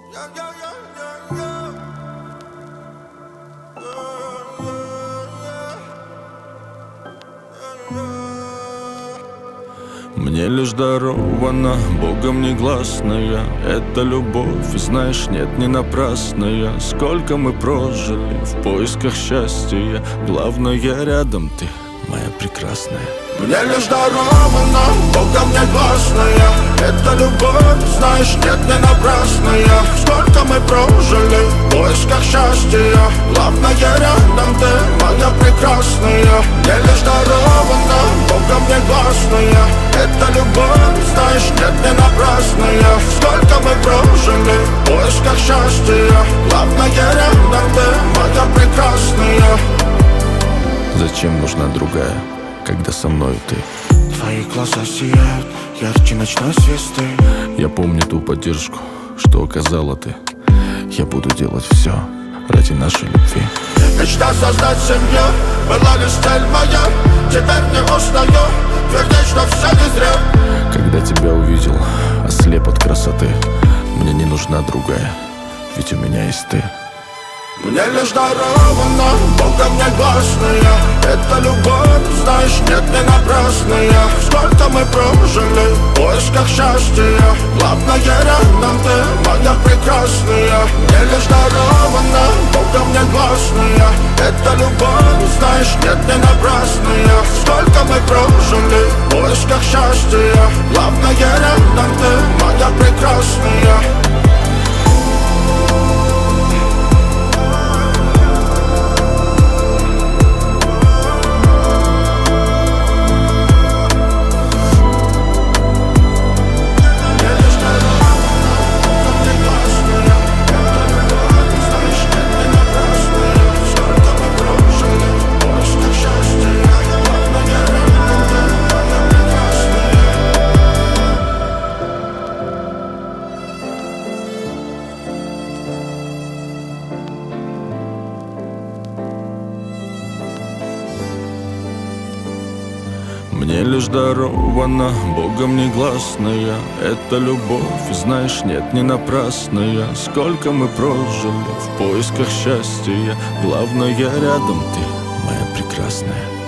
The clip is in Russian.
Мне лишь дарована Богом негласная эта любовь, и знаешь, нет, не напрасная. Сколько мы прожили в поисках счастья, главное, рядом ты, моя прекрасная. Мне лишь дарована Богом негласная эта любовь, знаешь, нет, не напрасная. Сколько мы прожили в поисках счастья, главное, рядом ты, моя прекрасная. Мне лишь дарована Богом негласная эта любовь, знаешь, нет, не напрасная. Сколько мы прожили в поисках счастья, главное, рядом ты, моя прекрасная. Зачем нужна другая, когда со мной ты? Твои глаза сияют ярче ночной звезды. Я помню ту поддержку, что оказала ты. Я буду делать все ради нашей любви. Мечта создать семью была лишь цель моя. Теперь не устаю твердить, что все не зря. Когда тебя увидел, ослеп от красоты. Мне не нужна другая, ведь у меня есть ты. Мне лишь дарована Богом негласная эта любовь, знаешь, нет, не напрасная. Сколько мы прожили в поисках счастья, главное, рядом ты, моя прекрасная. Мне лишь дарована Богом негласная эта любовь, знаешь, нет, не напрасная. Сколько мы прожили в поисках счастья, главное, рядом ты, моя прекрасная. Мне лишь дарована Богом негласная эта любовь, и знаешь, нет, не напрасная. Сколько мы прожили в поисках счастья, главное, рядом ты, моя прекрасная.